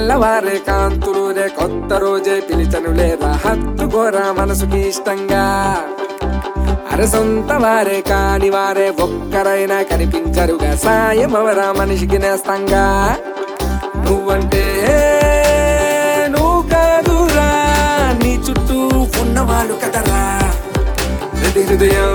తెల్లవారే కాంతులు రే కొత్త రోజే పిలిచను లేదా హత్తుకోరా మనసుకి ఇష్టంగా అరే సొంత వారే కాని వారే ఒక్కరైనా కనిపించరుగా సాయం అవరా మనిషికి నేస్తంగా నువ్వంటే నువ్వు కాదురా నీ చుట్టూ ఉన్నవాళ్ళు కదరా ప్రతి హృదయం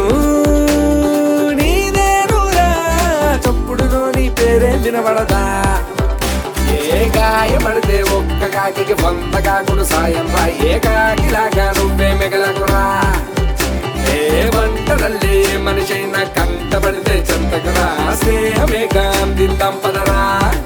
నీదేనురా చప్పుడులో నీ పేరే వినబడదా ఏ గాయపడితే ఒక్క కాకి 100 కాకులు సాయం రా ఏ కాకిలాగా నువ్వే మిగలకురా ఏ వంటలల్లే మనిషైనా కంటపడితే చెంతకురా స్నేహమేగా అందిద్దాం పదరా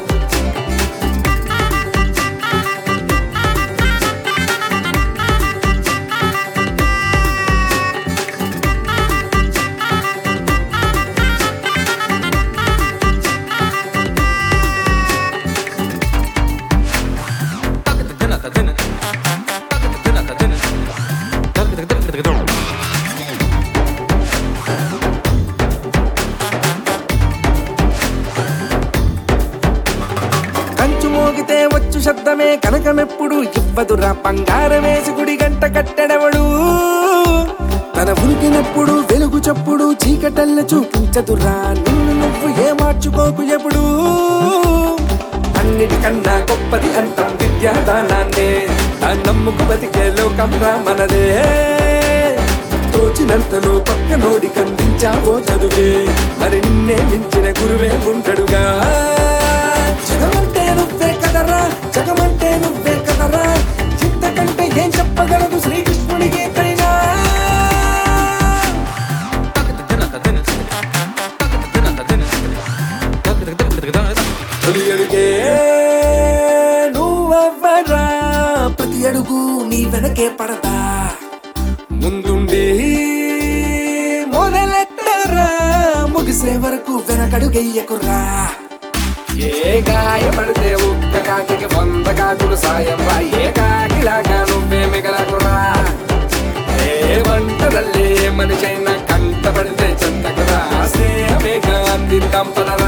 కంచు మోగితే వచ్చు శబ్దమే కనకమెప్పుడు ఇవ్వదురా బంగారం వేసి గుడి గంట కట్టెడవడు తన ఉరికినప్పుడు వెలుగు చప్పుడు చీకటల్ల చూపించదురా నిన్ను నువ్వు ఏ మార్చుకోకు ఎప్పుడు అన్నిటికన్నా గొప్పది అంటాం విద్యాదానాన్నే దాన్ని నమ్ముకు బతికే లోకం రా మనదే తోచినంతలో పక్క నోడి కందించావో చదువే మరి నిన్నే మించిన గురువే ఉంటాడుగా జగమంటే నువ్వే కదరా జగమంటే నువ్వే కదరా ఇంతకంటే ఏం చెప్పగలదు శ్రీకృష్ణుడి గీతైనా తొలి అడుగే నువ్వెవ్వరా ప్రతి అడుగు నీ వెనకే పడతా ముందుండి మొదలెట్టరా ముగిసే వరకు వెనకడుగెయ్యకురా ఏ గాయపడితే ఒక్క కాకి 100 కాకులు సాయం రా ఏ కాకిలాగా నువ్వే మిగలకురా ఏ వంటలల్లే మనిషైనా కంటపడితే చెంతకురా స్నేహమేగా అందిద్దాం పదరా